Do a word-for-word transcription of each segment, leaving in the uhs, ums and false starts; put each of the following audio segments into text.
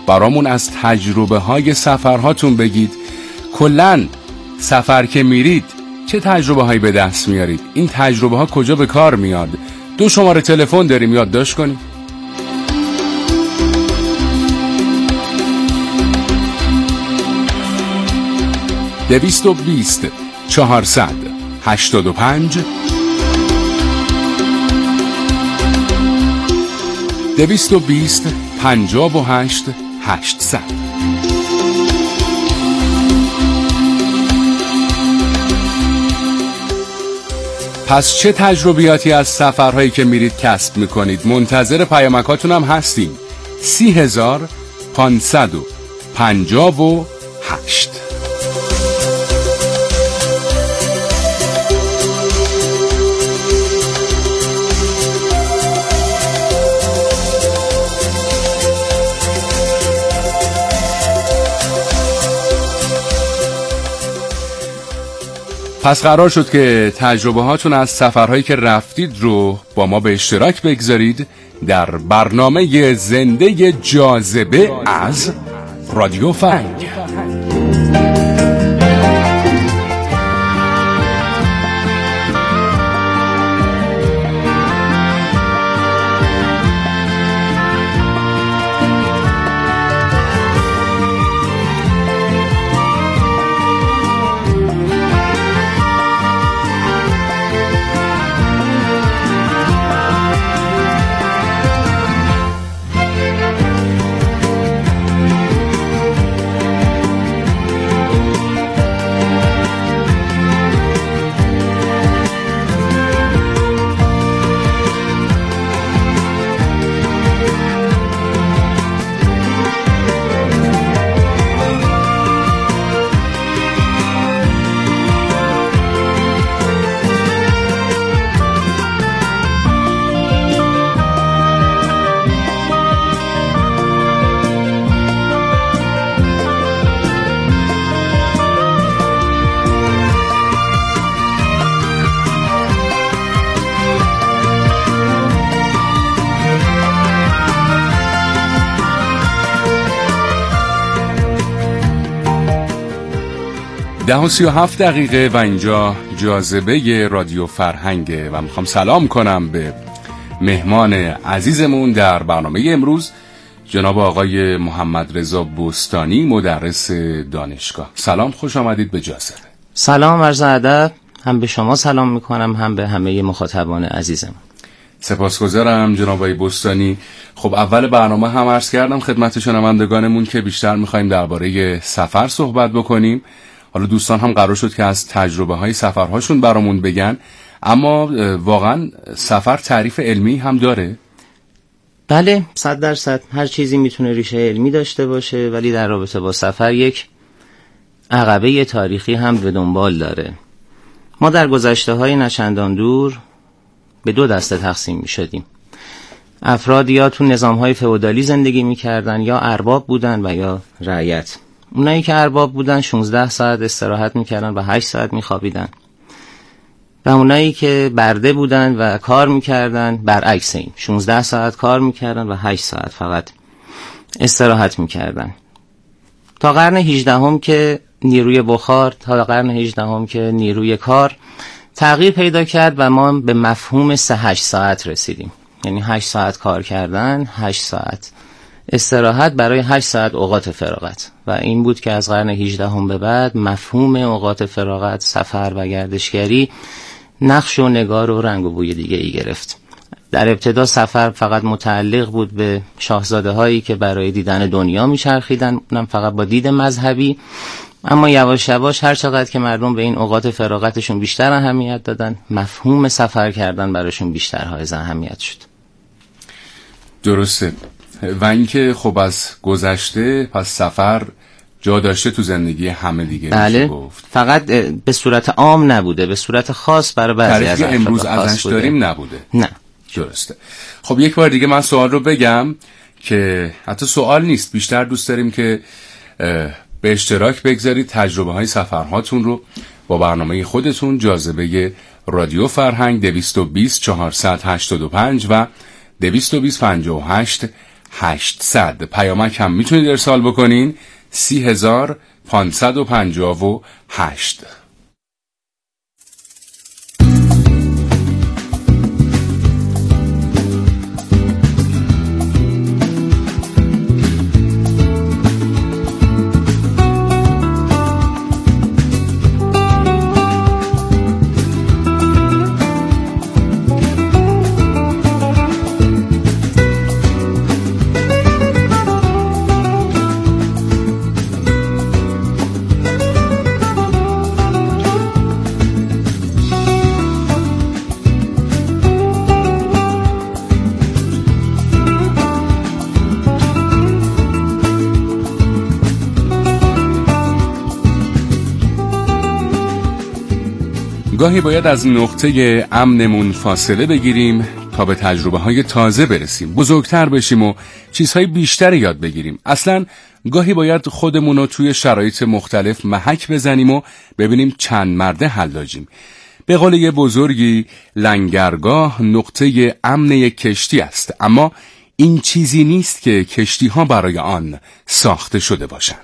برامون از تجربه های سفرهاتون بگید. کلاً سفر که میرید چه تجربه هایی به دست میارید؟ این تجربه ها کجا به کار میاد؟ دو شماره تلفن داریم، یادداشت کنید. دویست و بیست چهارصد هشتاد و پنج دویست و بیست پنجاه و هشت هشتصد. پس چه تجربیاتی از سفرهایی که میرید کسب میکنید؟ منتظر پیامکاتون هم هستیم. سی هزار پانصد و پنجاه و هشت. پس قرار شد که تجربه هاتون از سفرهایی که رفتید رو با ما به اشتراک بگذارید در برنامه زنده جاذبه از رادیو فرهنگ. ده و سی و هفت دقیقه و اینجا جاذبه رادیو فرهنگه و میخوام سلام کنم به مهمان عزیزمون در برنامه امروز، جناب آقای محمد رضا بستانی، مدرس دانشگاه. سلام، خوش آمدید به جاذبه. سلام، عرض ادب. هم به شما سلام میکنم، هم به همه مخاطبان عزیزم. سپاسگزارم جناب آقای بستانی. خب اول برنامه هم عرض کردم خدمت شنوندگانمون که بیشتر میخوایم درباره سفر صحبت بکنیم. حالا دوستان هم قرار شد که از تجربه های سفرهاشون برامون بگن، اما واقعا سفر تعریف علمی هم داره؟ بله، صد درصد. هر چیزی میتونه ریشه علمی داشته باشه، ولی در رابطه با سفر یک عقبه تاریخی هم به دنبال داره. ما در گذشته های نچندان دور به دو دسته تقسیم میشدیم. افراد یا تو نظام های فئودالی زندگی میکردن، یا ارباب بودن و یا رعیت. اونایی که ارباب بودن شانزده ساعت استراحت میکردن و هشت ساعت میخوابیدن، و اونایی که برده بودن و کار میکردن برعکس این، شانزده ساعت کار میکردن و هشت ساعت فقط استراحت میکردن. تا قرن هجدهم که نیروی بخار، تا قرن هجدهم که نیروی کار تغییر پیدا کرد و ما به مفهوم سه هشت ساعت رسیدیم. یعنی هشت ساعت کار کردن، هشت ساعت استراحت برای هشت ساعت اوقات فراغت. و این بود که از قرن هجدهم به بعد مفهوم اوقات فراغت، سفر و گردشگری نقش و نگار و رنگ و بوی دیگه ای گرفت. در ابتدا سفر فقط متعلق بود به شاهزاده هایی که برای دیدن دنیا میچرخیدن، اونم فقط با دید مذهبی. اما یواش یواش هر چقدر که مردم به این اوقات فراغتشون بیشتر اهمیت دادن، مفهوم سفر کردن براشون بیشتر حائز اهمیت شد. درسته. و اینکه خب از گذشته پس سفر جا داشته تو زندگی همه دیگه. بله، میشه گفت فقط به صورت عام نبوده، به صورت خاص برای بعضی از افراد امروز ازش بوده. داریم نبوده. نه، درسته. خب یک بار دیگه من سوال رو بگم که حتی سوال نیست، بیشتر دوست داریم که به اشتراک بگذارید تجربه های سفرهاتون رو با برنامه خودتون، جاذبه رادیو فرهنگ. دویست و بیست چهارصد هشتاد و پنج و دویست و بیست پنجاه و هشت هشتصد. پیامک هم میتونید ارسال بکنین سی هزار پانصد و پنجاه و هشت. گاهی باید از نقطه امنمون فاصله بگیریم تا به تجربه های تازه برسیم، بزرگتر بشیم و چیزهای بیشتری یاد بگیریم. اصلا گاهی باید خودمون رو توی شرایط مختلف محک بزنیم و ببینیم چند مرده حلاجیم. به قول یه بزرگی، لنگرگاه نقطه امن یک کشتی است، اما این چیزی نیست که کشتی ها برای آن ساخته شده باشند.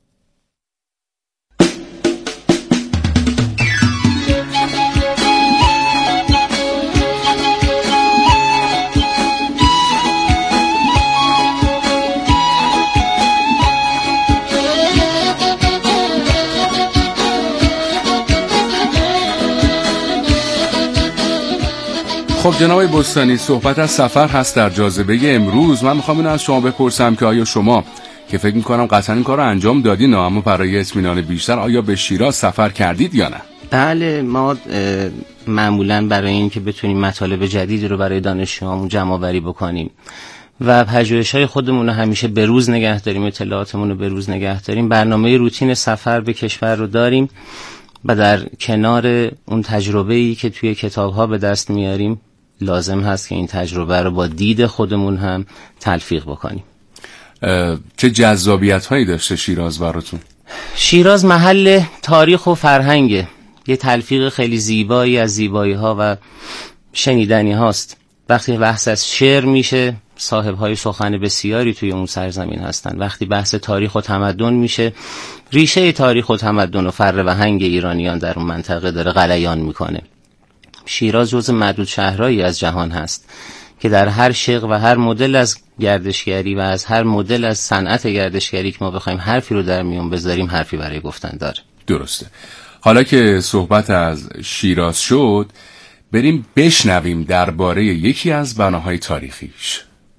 خب جناب بستانی، صحبت از سفر هست در جاذبه امروز. من میخوام اینو از شما بپرسم که آیا شما که فکر میکنم قطعا این کار رو انجام دادین، اما برای اطمینان بیشتر آیا به شیراز سفر کردید یا نه؟ بله، ما معمولا برای این که بتونیم مطالب جدیدی رو برای دانشجوامون جمع آوری بکنیم و پژوهش‌های خودمون رو همیشه به روز نگه داریم، اطلاعاتمون رو به روز نگه داریم، برنامه روتین سفر به کشور رو داریم و در کنار اون تجربه‌ای که توی کتاب‌ها به دست میاریم لازم هست که این تجربه رو با دید خودمون هم تلفیق بکنیم. چه جذابیت هایی داشته شیراز براتون؟ شیراز محل تاریخ و فرهنگه، یه تلفیق خیلی زیبایی از زیبایی ها و شنیدنی هاست. وقتی بحث از شعر میشه، صاحب های سخن بسیاری توی اون سرزمین هستن. وقتی بحث تاریخ و تمدن میشه، ریشه تاریخ و تمدن و فر و هنگ ایرانیان در اون منطقه داره غلیان میکنه. شیراز جزو معدود شهرهایی از جهان هست که در هر شق و هر مدل از گردشگری و از هر مدل از صنعت گردشگری که ما بخوایم حرفی رو در میون بذاریم حرفی برای گفتن داره. درسته. حالا که صحبت از شیراز شد، بریم بشنویم درباره یکی از بناهای تاریخیش.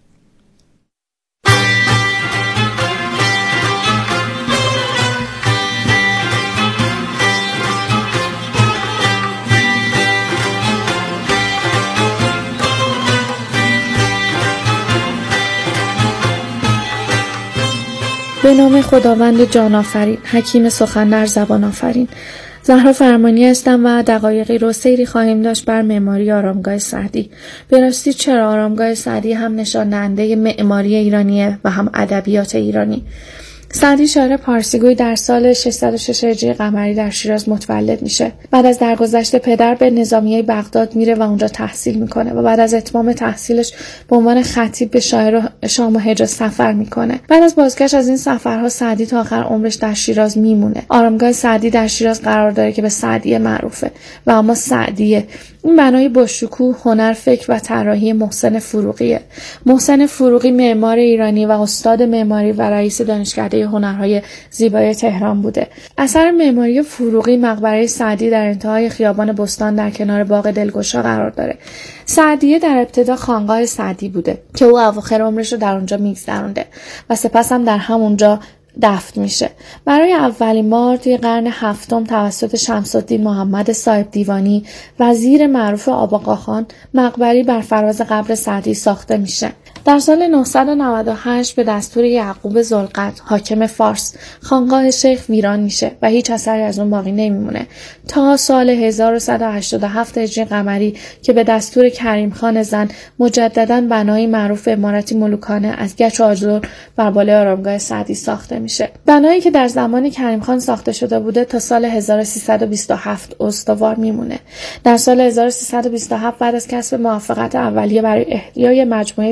به نام خداوند جان آفرین، حکیم سخن در زبان آفرین. زهرا فرمانی هستم و دقایقی رو سیری خواهیم داشت بر معماری آرامگاه سعدی. به راستی چرا آرامگاه سعدی هم نشان دهنده معماری ایرانیه و هم ادبیات ایرانی. سعدی شاعر پارسیگوی در سال ششصد و شش هجری قمری در شیراز متولد میشه. بعد از درگذشت پدر به نظامیه بغداد میره و اونجا تحصیل میکنه و بعد از اتمام تحصیلش به عنوان خطیب به شاعر شام و حجاز سفر میکنه. بعد از بازگشت از این سفرها سعدی تا آخر عمرش در شیراز میمونه. آرامگاه سعدی در شیراز قرار داره که به سعدیه معروفه و اما سعدیه این بنای با شکوه، هنر، فکر و طراحی محسن فروغیه. محسن فروغی معمار ایرانی و استاد معماری و رئیس دانشکده هنرهای زیبای تهران بوده. اثر معماری فروغی مقبره سعدی در انتهای خیابان بستان در کنار باغ دلگشا قرار داره. سعدیه در ابتدا خانقاه سعدی بوده که او اواخر عمرش رو در اونجا میگذرونده و سپس هم در همونجا دفن میشه. برای اولین بار توی قرن هفتم توسط شمس الدین محمد صاحب دیوانی، وزیر معروف آباقاخان، مقبری بر فراز قبر سعدی ساخته میشه. در سال نهصد و نود و هشت به دستور یعقوب ذوالقرن حاکم فارس خانقاه شیخ ویران میشه و هیچ اثری از اون باقی نمیمونه تا سال هزار و صد و هشتاد و هفت هجری قمری که به دستور کریم خان زن مجددا بنای معروف عمارتی ملوکانه از گچ و آجر بر بالای آرامگاه سعدی ساخته میشه. بنایی که در زمان کریم خان ساخته شده بوده تا سال هزار و سیصد و بیست و هفت استوار میمونه. در سال هزار و سیصد و بیست و هفت بعد از کسب موافقت اولیه برای احیای مجموعه سعدی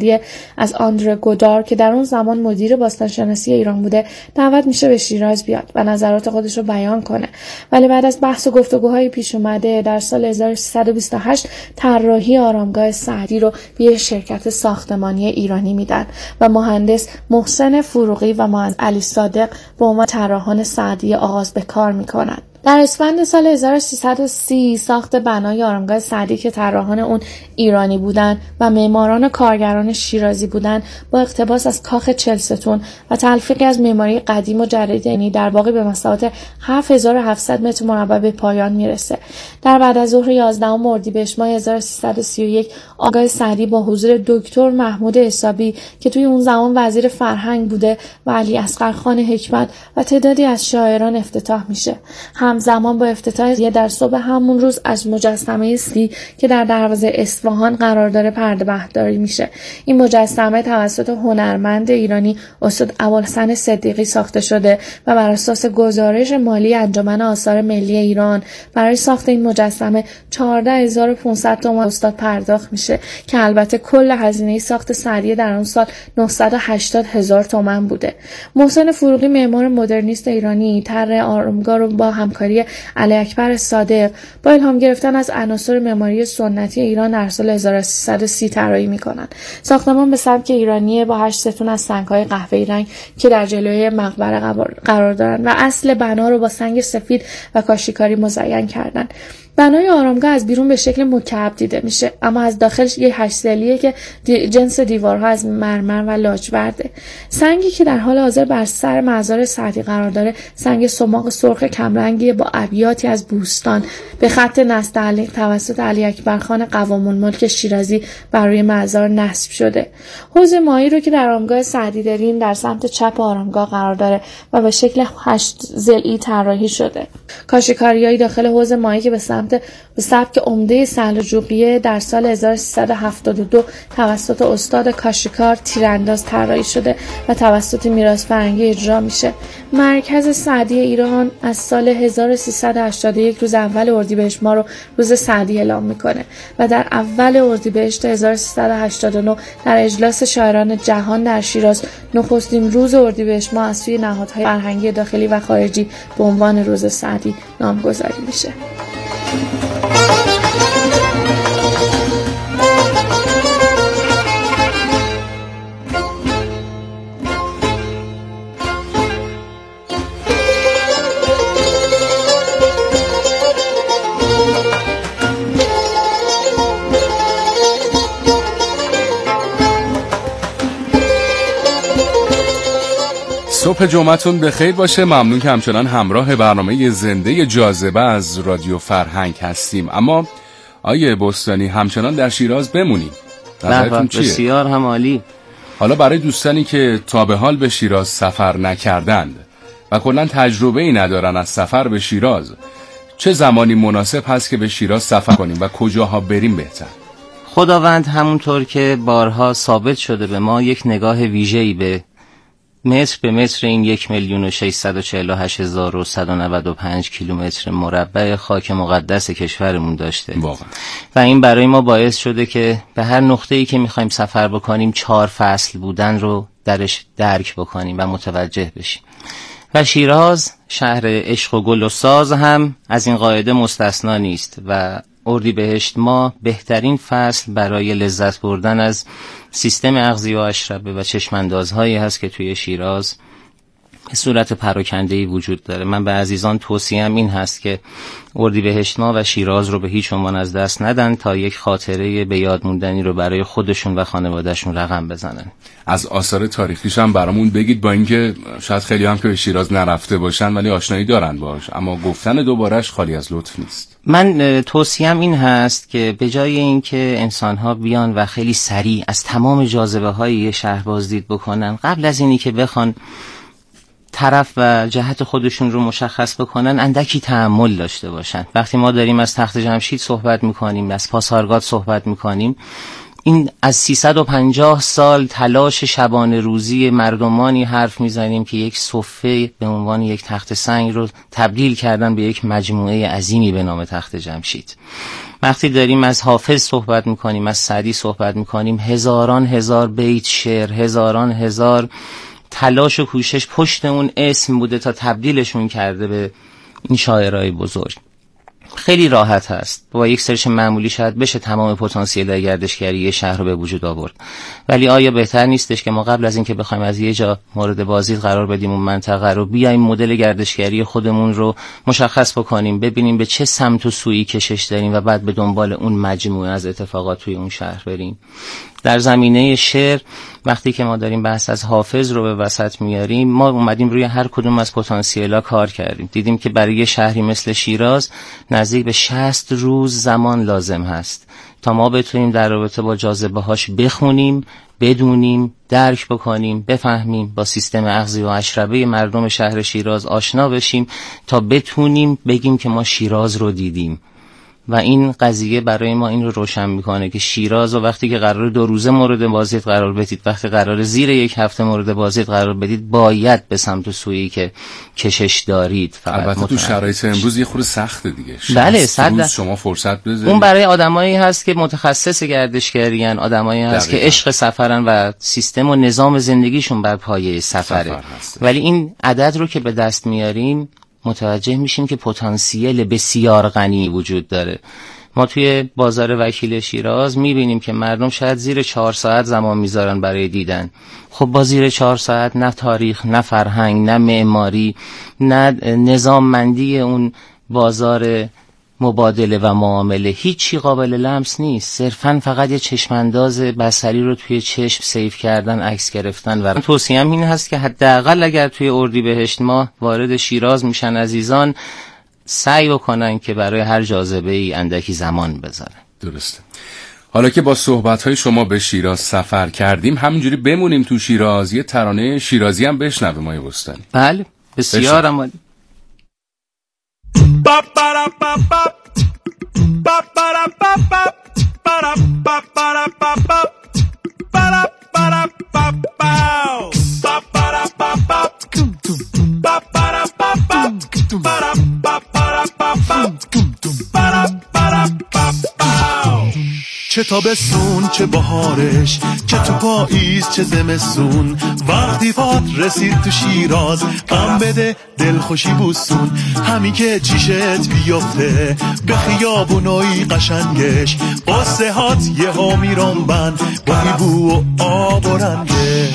مالی از آندره گودار که در اون زمان مدیر باستانشناسی ایران بوده دعوت میشه به شیراز بیاد و نظرات خودش رو بیان کنه. ولی بعد از بحث و گفتگوهای پیش اومده در سال هزار و سیصد و بیست و هشت طراحی آرامگاه سعدی رو به یک شرکت ساختمانی ایرانی میدن و مهندس محسن فروغی و مهندس علی صادق به عنوان طراحان سعدی آغاز به کار میکنن. در اسفند سال هزار و سیصد و سی ساخت بنای آرامگاه سعدی که طراحان اون ایرانی بودن و معماران و کارگران شیرازی بودن با اقتباس از کاخ چلستون و تلفیقی از معماری قدیم و جدید یعنی در واقع به مساحت هفت هزار و هفتصد متر مربع به پایان میرسه. در بعد از ظهر یازدهم اردیبهشت ماه هزار و سیصد و سی و یک آرامگاه سعدی با حضور دکتر محمود حسابی که توی اون زمان وزیر فرهنگ بوده و علی اصغر خان حکمت و تعدادی از شاعران افتتاح میشه. همزمان با افتتاح در صبح همون روز از مجسمه سی که در دروازه اصفهان قرار داره پرده برداری میشه. این مجسمه توسط هنرمند ایرانی استاد ابوالحسن صدیقی ساخته شده و بر اساس گزارش مالی انجمن آثار ملی ایران برای ساخت این مجسمه چهارده هزار و پانصد تومان استاد پرداخت میشه که البته کل هزینه ساخت سعدی در اون سال نهصد و هشتاد هزار تومان بوده. محسن فروغی معمار مدرنیست ایرانی طرح آرامگاه رو با همکاری علی اکبر صادق با الهام گرفتن از عناصر معماری سنتی ایران در سال هزار و سیصد و سی طراحی می‌کنند. ساختمان به سبک ایرانی با هشت ستون از سنگ‌های قهوه‌ای رنگ که در جلوی مقبره قرار دارند و اصل بنا رو با سنگ سفید و کاشیکاری مزین کردند. بنای آرامگاه از بیرون به شکل مکعب دیده میشه اما از داخل یه هشت ضلعیه که دی جنس دیوارها از مرمر و لاجورده. سنگی که در حال حاضر بر سر مزار سعدی قرار داره سنگ سماق سرخ کمرنگی با ابیاتی از بوستان به خط نستعلیق توسط علی اکبر خان قوام الملک شیرازی بر روی مزار نصب شده. حوض ماهی رو که در آرامگاه سعدی داریم در سمت چپ آرامگاه قرار داره و به شکل هشت ضلعی طراحی شده. کاشیکاریای داخل حوض ماهی که به سمت به سبک عمده سلجوقیه در سال هزار و سیصد و هفتاد و دو توسط استاد کاشیکار تیرانداز طراحی شده و توسط میراث فرهنگی اجرا میشه. مرکز سعدی ایران از سال هزار و سیصد و هشتاد و یک روز اول اردیبهشت ماه رو روز سعدی اعلام میکنه و در اول اردیبهشت هزار و سیصد و هشتاد و نه در اجلاس شاعران جهان در شیراز نخستین روز اردیبهشت ماه از سوی نهادهای فرهنگی داخلی و خارجی به عنوان روز سعدی نامگذاری میشه. صبح جمعتون بخیر باشه. ممنون که همچنان همراه برنامه زنده جاذبه از رادیو فرهنگ هستیم. اما آیه بستانی همچنان در شیراز بمونیم، نظرتون چیه؟ بسیار هم عالی. حالا برای دوستانی که تا به حال به شیراز سفر نکردند و کلا تجربه ای ندارن از سفر به شیراز، چه زمانی مناسب هست که به شیراز سفر کنیم و کجاها بریم بهتر؟ خداوند همونطور که بارها ثابت شده به ما یک نگاه ویژه‌ای به متر به متر این یک میلیون و ششصد و چهل و هشت هزار و صد و نود و پنج کیلومتر مربع خاک مقدس کشورمون داشته واقعا. و این برای ما باعث شده که به هر نقطه‌ای که می‌خوایم سفر بکنیم چهار فصل بودن رو درش درک بکنیم و متوجه بشیم. و شیراز شهر عشق و گل و ساز هم از این قاعده مستثنا نیست و اردیبهشت ماه بهترین فصل برای لذت بردن از سیستم اغذیه و اشربه و چشماندازهایی هست که توی شیراز به صورت پراکنده‌ای وجود داره. من به عزیزان توصیه‌ام این هست که اردیبهشت ماه و شیراز رو به هیچ عنوان از دست ندن تا یک خاطره به یاد موندنی رو برای خودشون و خانوادهشون رقم بزنن. از آثار تاریخیش هم برامون بگید، با اینکه شاید خیلی هم که به شیراز نرفته باشن ولی آشنایی دارن باش، اما گفتن دوبارهش خالی از لطف نیست. من توصیه‌ام این هست که به جای اینکه انسان‌ها بیان و خیلی سریع از تمام جاذبه‌های یه شهر بازدید بکنن، قبل از اینی که بخوان طرف و جهت خودشون رو مشخص بکنن اندکی تأمل داشته باشن. وقتی ما داریم از تخت جمشید صحبت میکنیم، از پاسارگاد صحبت میکنیم، این از سیصد و پنجاه سال تلاش شبانه روزی مردمانی حرف میزنیم که یک صفه به عنوان یک تخت سنگ رو تبدیل کردن به یک مجموعه عظیمی به نام تخت جمشید. وقتی داریم از حافظ صحبت میکنیم، از سعدی صحبت میکنیم، هزاران هزار بیت شعر، هزاران هزار تلاش و کوشش پشت اون اسم بوده تا تبدیلشون کرده به این شاعرای بزرگ. خیلی راحت هست با یک سرچ معمولی شاید بشه تمام پتانسیل گردشگری یه شهر رو به وجود آورد، ولی آیا بهتر نیستش که ما قبل از اینکه بخوایم از یه جا مورد بازدید قرار بدیم اون منطقه رو، بیایم مدل گردشگری خودمون رو مشخص بکنیم، ببینیم به چه سمت و سویی کشش داریم و بعد به دنبال اون مجموعه از اتفاقات توی اون شهر بریم. در زمینه شعر وقتی که ما داریم بحث از حافظ رو به وسط میاریم، ما اومدیم روی هر کدوم از پتانسیل‌ها کار کردیم. دیدیم که برای یه شهری مثل شیراز نزدیک به شصت روز زمان لازم هست تا ما بتونیم در رابطه با جاذبه هاش بخونیم، بدونیم، درک بکنیم، بفهمیم، با سیستم اغذیه و اشربه مردم شهر شیراز آشنا بشیم تا بتونیم بگیم که ما شیراز رو دیدیم. و این قضیه برای ما این رو روشن میکنه که شیراز و وقتی که قرار دو روزه مورد بازدید قرار بدید، وقتی قرار زیر یک هفته مورد بازدید قرار بدید، باید به سمت و سویی که کشش دارید. البته تو شرایط امروز یه خورده سخته دیگه. بله، صد شما فرصت بذارید. اون برای آدمایی هست که متخصص گردشگریان، آدمایی هست دقیقا. که عشق سفرن و سیستم و نظام زندگیشون بر پایه سفره. سفر ولی این عدد رو که به دست میاریم متوجه میشیم که پتانسیل بسیار غنی وجود داره. ما توی بازار وکیل شیراز میبینیم که مردم شاید زیر چهار ساعت زمان میذارن برای دیدن. خب با زیر چهار ساعت نه تاریخ، نه فرهنگ، نه معماری، نه نظاممندی اون بازار مبادله و معامله، هیچی قابل لمس نیست. صرفاً فقط یه چشمانداز بصری رو توی چشم سیو کردن، عکس گرفتن. و توصیه‌ام این هست که حداقل اگر توی اردیبهشت ماه وارد شیراز میشن عزیزان، سعی بکنن که برای هر جاذبه‌ای اندکی زمان بذارن. درسته. حالا که با صحبت‌های شما به شیراز سفر کردیم، همینجوری بمونیم تو شیراز، یه ترانه شیرازی هم بشنویم مایه بستانی. بله، بسیار عالی. Ba ba da ba ba ba ba da ba ba ba da ba ba da ba ba ba da ba da ba ba ba ba da ba ba ba ba da ba ba ba da ba ba da ba ba ba da ba da ba ba. چه تابستون چه بهارش، چه تو پاییز چه زمستون، وقتی فات رسید تو شیراز غم بده دل خوشی بوسون. همین که چیشت بیفته به خیابونای قشنگش، قصه هات یه ها میرم بند با بو و آب و رنگش.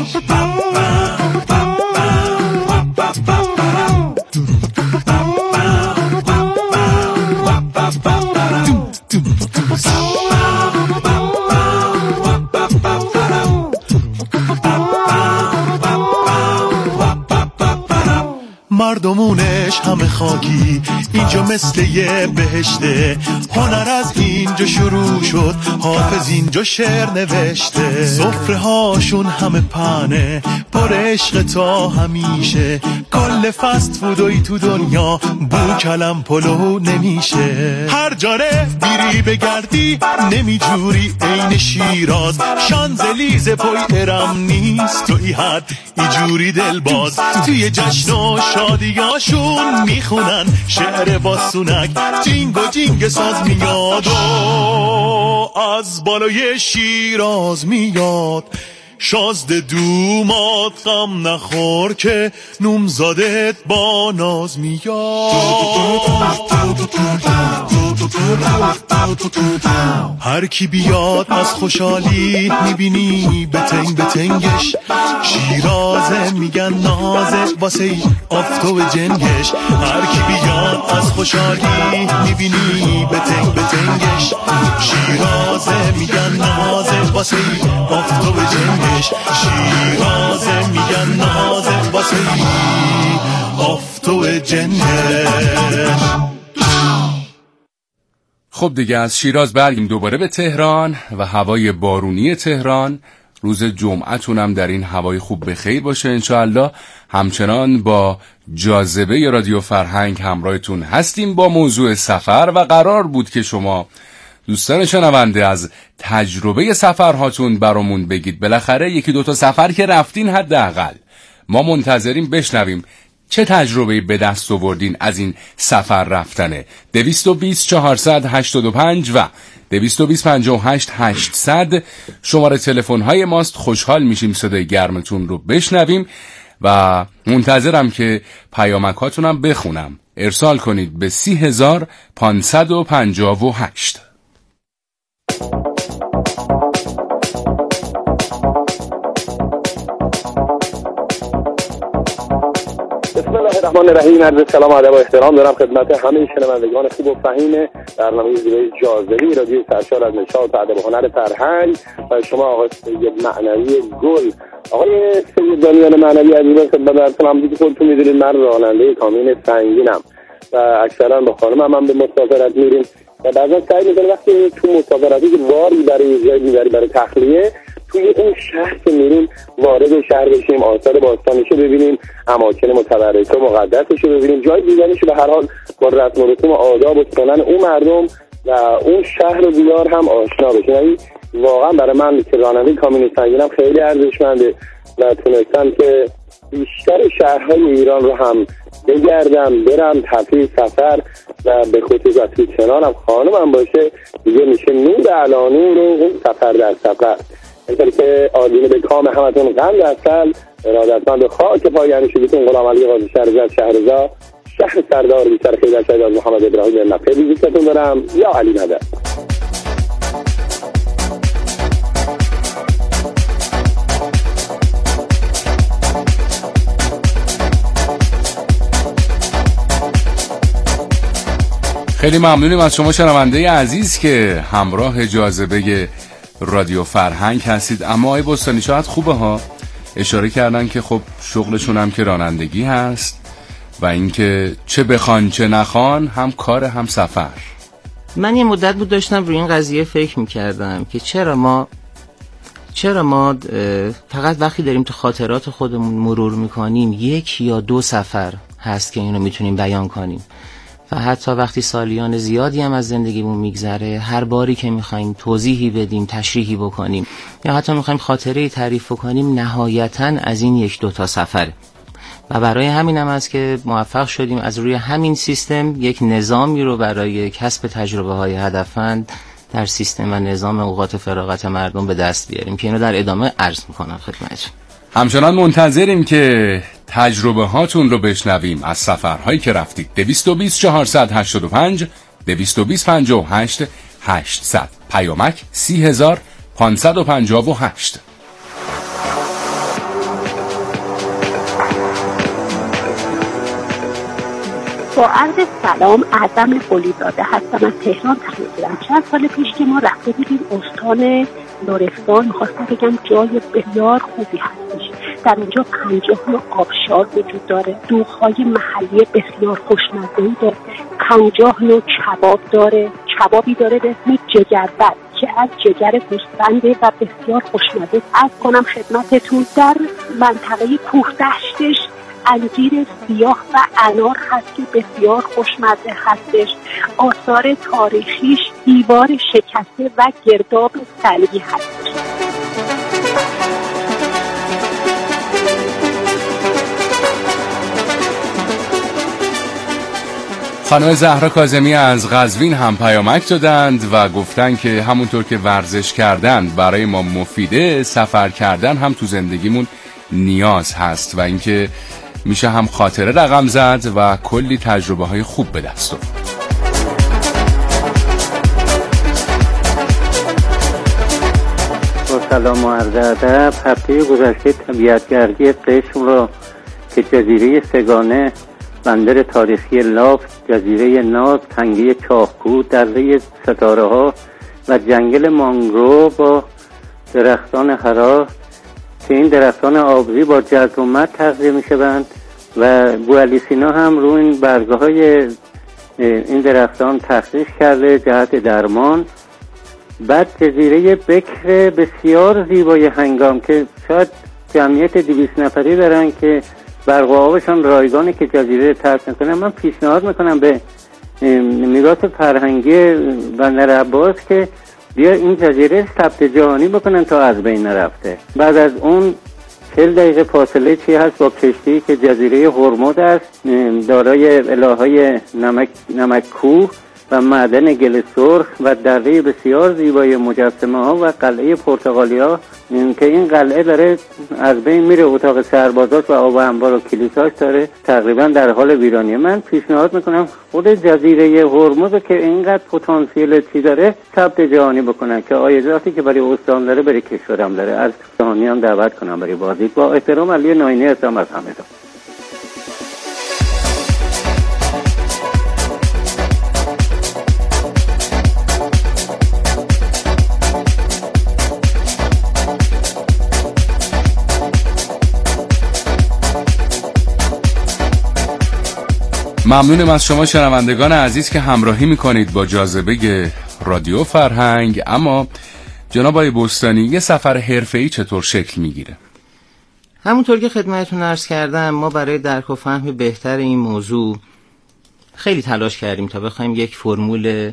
مردمونش همه خاکی، اینجا مثل یه بهشته. هنر از اینجا شروع شد، حافظ اینجا شعر نوشته. سفره هاشون همه پنه، پر عشق تا همیشه. کل فست فودوی تو دنیا بو کلم پلو نمیشه. هر جاره بیری بگردی نمیجوری عین شیراز. شانزلیز پای ارم نیست توی حد ایجوری دل باز. توی جشن و شادیاشون میخونن شعر باسونک، جینگ و جینگ ساز میاد و از بالای شیراز میاد. شازده دومات غم نخور که نومزادت با ناز میاد. هر کی بیاد از خوشحالی میبینی بتنگ بتنگش. شیرازه میگن نازه واسه آفتو و جنگش. هر کی بیاد از خوشحالی میبینی بتنگ بتنگش. شیرازه میگن نازه واسه آفتو و جنگش. شیرازه میگن نازه واسه آفتو و جنگش. خب دیگه از شیراز برگیم دوباره به تهران و هوای بارونی تهران. روز جمعتونم در این هوای خوب بخیر باشه انشاءالله. همچنان با جاذبه رادیو فرهنگ همراهتون هستیم با موضوع سفر و قرار بود که شما دوستان شنونده از تجربه سفرهاتون برامون بگید. بالاخره یکی دوتا سفر که رفتین حداقل. ما منتظریم بشنویم چه تجربه‌ای به دست آوردین از این سفر رفتنه. دویست و بیست چهارصد هشتاد و پنج و دویست و بیست پنجاه و هشت هشتصد شماره تلفن‌های ماست. خوشحال میشیم صدای گرمتون رو بشنویم و منتظرم که پیامکاتونم بخونم. ارسال کنید به سی هزار پانصد و پنجاه و هشت. بسم الله الرحمن الرحیم. عرض سلام و ادب و احترام دارم خدمت همه شنوندگان خوب و فهیم برنامه زیبای جاذبه رادیو سرشار از نشاط و ادب و هنر فرهنگ و شما آقای سید معنوی گل. آقای سید دانیال معنوی عزیز خدمتتون هم دیگه خودتون می‌دونید من راننده کامیون سنگینم و اکثرا با خانمم هم به مسافرت میریم و بعضا سعی می‌کنم وقتی تو مسافرتی که واری برای جایی می‌بری برای تخلیه توی اون شهر که میریم وارد شهر بشیم، آثار باستانیشو ببینیم، اماکن متبرکه و مقدسشو ببینیم، جای دیدنیشو به هر حال با رسم و رسوم و آداب و سنن اون مردم و اون شهر و دیار هم آشنا بشیم. یعنی واقعا برای من که راننده کامیون سنگینم خیلی ارزشمنده و تونستم که بیشتر شهرهای ایران رو هم بگردم، برم، تفریح، سفر و به خصوص توی کنارم خانمم باشه دیگه میشه نور علی نور و اون سفر در سفر. اینطوری که آدینه به کام همتون قند اصل ارادتمند خاک پایانی شدیتون غلام علی قاضی شهرزاد شهرزاد شهر سردار بیشتر خیلی در شهید از محمد ابراهیم نقه بیزیستتون دارم یا علی ندر. خیلی ممنونیم از شما شنونده عزیز که همراه جاذبه رادیو فرهنگ هستید. اما آقای بستانی شاید خوبه ها اشاره کردن که خب شغلشون هم که رانندگی هست و اینکه چه بخوان چه نخوان هم کار هم سفر. من یه مدت بود داشتم روی این قضیه فکر میکردم که چرا ما چرا ما فقط وقتی داریم تو خاطرات خودمون مرور میکنیم یک یا دو سفر هست که اینو میتونیم بیان کنیم و حتی وقتی سالیان زیادی هم از زندگیمون میگذره هر باری که میخوایم توضیحی بدیم، تشریحی بکنیم یا حتی میخوایم خاطره تعریف کنیم نهایتاً از این یک دو تا سفره و برای همین هم است که موفق شدیم از روی همین سیستم یک نظامی رو برای کسب تجربه های هدفمند در سیستم و نظام اوقات فراغت مردم به دست بیاریم که اینو در ادامه عرض میکنم خدمتتون. همچنان منتظریم که تجربه هاتون رو بشنویم از سفرهایی که رفتید. دویست و بیست چهارصد هشتاد و پنج دویست و بیست پنجاه و هشت هشتصد پیامک سی هزار پانصد و پنجاه و هشت. با عرض سلام، اعظم قلیزاده هستم از تهران تماس میگیرم. چند سال پیش که ما رفته بودیم استان لرستان، میخواستم بگم جای بسیار خوبی هستش. در اونجا پنجاه نوع آبشار وجود داره، دوغ‌های محلی بسیار خوشمزه‌ای داره، پنجاه نوع کباب داره، کبابی داره به اسم جگربر که از جگر گوسفنده و بسیار خوشمزه. عرض کنم خدمتتون در منطقه کوهدشتش انجیر سیاه و انار هست که بسیار خوشمزه هستش. آثار تاریخیش دیوار شکسته و گرداب سنگی هستش. خانم زهرا کاظمی از قزوین هم پیامک دادند و گفتن که همونطور که ورزش کردن برای ما مفیده، سفر کردن هم تو زندگیمون نیاز هست و اینکه میشه هم خاطره رقم زد و کلی تجربه های خوب به دست آورد. با سلام و عرض ادب. هفته گذشته طبیعتگردی قشم را که جزیره سگانه، بندر تاریخی لافت، جزیره ناز، تنگه چاهکو، دره ستاره ها و جنگل مانگرو با درختان حرا که این درختان آبزی با جرثومت تغذیه می شوند و بوعلی سینا هم روی این برگه های این درختان تخصیص کرده جهت درمان. بعد جزیره بکر بسیار زیبای هنگام که شاید جمعیت دویست نفری دارن که برق و آبشان رایگانه که جزیره ترک نکنه. من پیشنهاد میکنم به میراث فرهنگی بندر عباس که بیا این جزیره ثبت جهانی بکنن تا از بین نرفته. بعد از اون چهل دقیقه فاصله چی هست با کشتی که جزیره هرمز است، دارای الههای نمک نمک‌کوه و معدن گل سرخ و دره بسیار زیبای مجسمه ها و قلعه پرتغالیا که این قلعه داره از بین میره، اتاق سربازات و آب و انبار و کلیساش داره تقریبا در حال ویرانی. من پیشنهاد میکنم خود جزیره هرمز که اینقدر پتانسیل چی داره ثبت جهانی بکنن که آیزاتی که برای استان داره برای کشورم داره، از جهانی هم دعوت کنم برای بازی. با احترام، علی ناینی هستم از همدان. ممنونم از شما شنوندگان عزیز که همراهی میکنید با جاذبه رادیو فرهنگ. اما جناب آقای بستانی، یه سفر حرفه‌ای چطور شکل میگیره؟ همونطور که خدمتتون عرض کردم، ما برای درک و فهم بهتر این موضوع خیلی تلاش کردیم تا بخوایم یک فرمول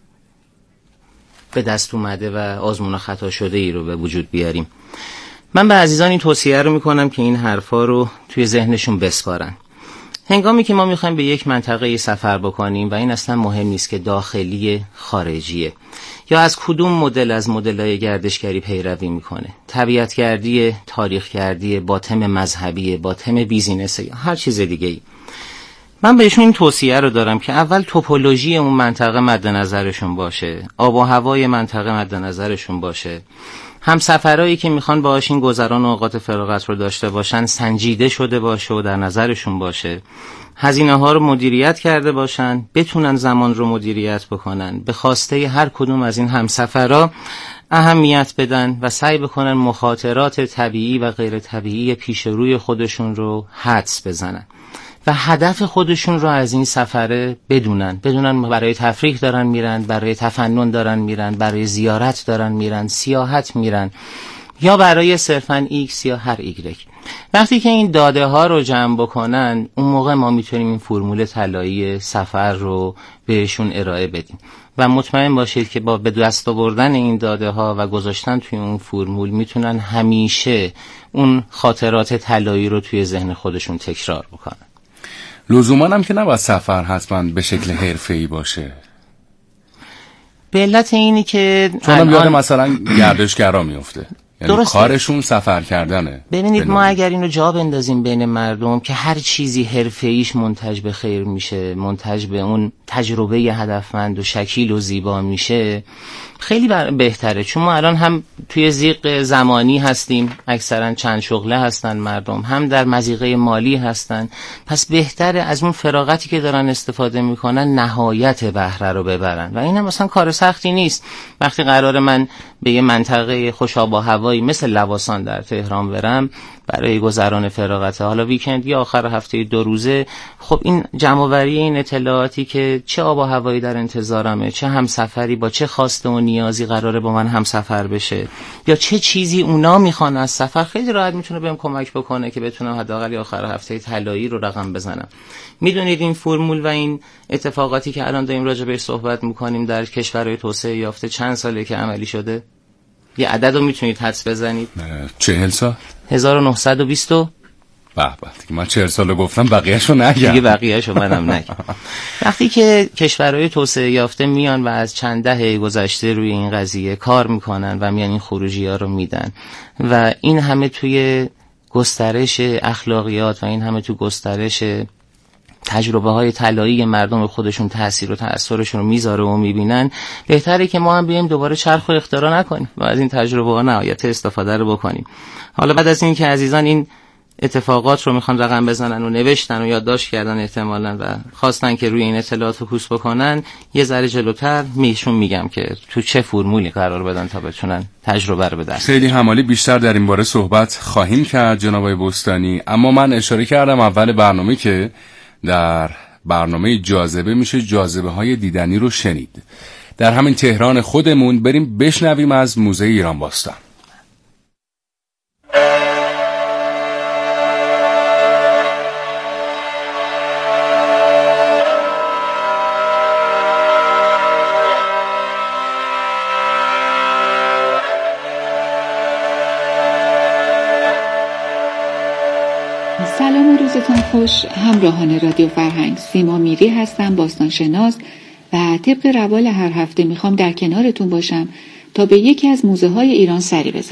به دست اومده و آزمون و خطا شده ای رو به وجود بیاریم. من به عزیزان این توصیه رو میکنم که این حرفا رو توی ذهنشون بسپارن. هنگامی که ما میخوایم به یک منطقه سفر بکنیم و این اصلا مهم نیست که داخلی خارجیه یا از کدوم مدل از مدل‌های گردشگری پیروی میکنه، طبیعتگردی، تاریخگردی، با تم مذهبی، با تم بیزینس یا هر چیز دیگه ای، من بهشون این توصیه رو دارم که اول توپولوژی اون منطقه مد نظرشون باشه، آب و هوای منطقه مد نظرشون باشه، هم سفرهایی که میخوان باهاش این گذران و اوقات فراغت رو داشته باشن سنجیده شده باشه و در نظرشون باشه، هزینه ها رو مدیریت کرده باشن، بتونن زمان رو مدیریت بکنن، به خواسته هر کدوم از این همسفرها اهمیت بدن و سعی بکنن مخاطرات طبیعی و غیر طبیعی پیش روی خودشون رو حدس بزنن و هدف خودشون رو از این سفره بدونن بدونن برای تفریح دارن میرن، برای تفنن دارن میرن، برای زیارت دارن میرن، سیاحت میرن، یا برای صرفاً ایکس یا هر ایگرگ. وقتی که این داده ها رو جمع بکنن، اون موقع ما میتونیم این فرمول طلایی سفر رو بهشون ارائه بدیم و مطمئن باشید که با به دست آوردن این داده ها و گذاشتن توی اون فرمول میتونن همیشه اون خاطرات طلایی رو توی ذهن خودشون تکرار بکنن. لزوما هم که نباید سفر حتما به شکل حرفه‌ای باشه. به علت اینی که چون یاد مثلا گردشگرا میفته، یعنی درسته. کارشون سفر کردنه. ببینید ما اگر اینو جا بندازیم بین مردم که هر چیزی حرفه‌ایش منتج به خیر میشه، منتج به اون تجربه هدفمند و شکیل و زیبا میشه، خیلی بهتره. چون ما الان هم توی ضیق زمانی هستیم، اکثرا چند شغله هستن مردم، هم در مضیقه مالی هستن، پس بهتره از اون فراغتی که دارن استفاده میکنن نهایت بهره رو ببرن و این هم مثلا کار سختی نیست. وقتی قرار من به یه منطقه خوش آب و هوایی مثل لواسان در تهران برم برای گذران فراغت، حالا ویکند یا آخر هفته دو روزه، خب این جمع‌آوری این اطلاعاتی که چه آب و هوایی در انتظارمه، چه همسفری با چه خواسته و نیازی قراره با من همسفر بشه، یا چه چیزی اونا میخوان از سفر، خیلی راحت میتونه بهم کمک بکنه که بتونم حداقل آخر هفته طلایی رو رقم بزنم. میدونید این فرمول و این اتفاقاتی که الان داریم راجع بهش صحبت میکنیم در کشورهای توسعه یافته چند ساله که عملی شده؟ یه عدد رو میتونید حدس بزنید؟ چهل سال؟ هزار و نهصد و بیست. به به دیگه من چهل سال گفتم، بقیه‌شو نگم دیگه، بقیه‌شو منم نگم. وقتی که کشورهای توسعه یافته میان و از چند دهه گذشته روی این قضیه کار میکنن و میان این خروجی‌ها رو میدن و این همه توی گسترش اخلاقیات و این همه تو گسترش تجربه های طلایی مردم خودشون تأثیر و تأثیرشون رو میذاره و میبینن، بهتره که ما هم بیایم دوباره چرخ و اختراع نکنیم و از این تجربه ها نهایت استفاده رو بکنیم. حالا بعد از این که عزیزان این اتفاقات رو میخوان رقم بزنن و نوشتن و یادداشت کردن احتمالاً و خواستن که روی این اطلاعات فوکوس بکنن، یه ذره جلوتر میشون میگم که تو چه فرمولی قرار بدن تا بتونن تجربه رو به دست. خیلی همالی بیشتر در این باره صحبت خواهیم کرد جناب آقای بستانی، اما من اشاره کردم اول برنامه که در برنامه جاذبه میشه جاذبه های دیدنی رو شنید. در همین تهران خودمون بریم بشنویم از موزه ایران باستان. سلام و روزتون خوش. همراهان رادیو فرهنگ، سیما میری هستم، باستانشناس، و طبق روال هر هفته میخوام در کنارتون باشم تا به یکی از موزه های ایران سری بزنم.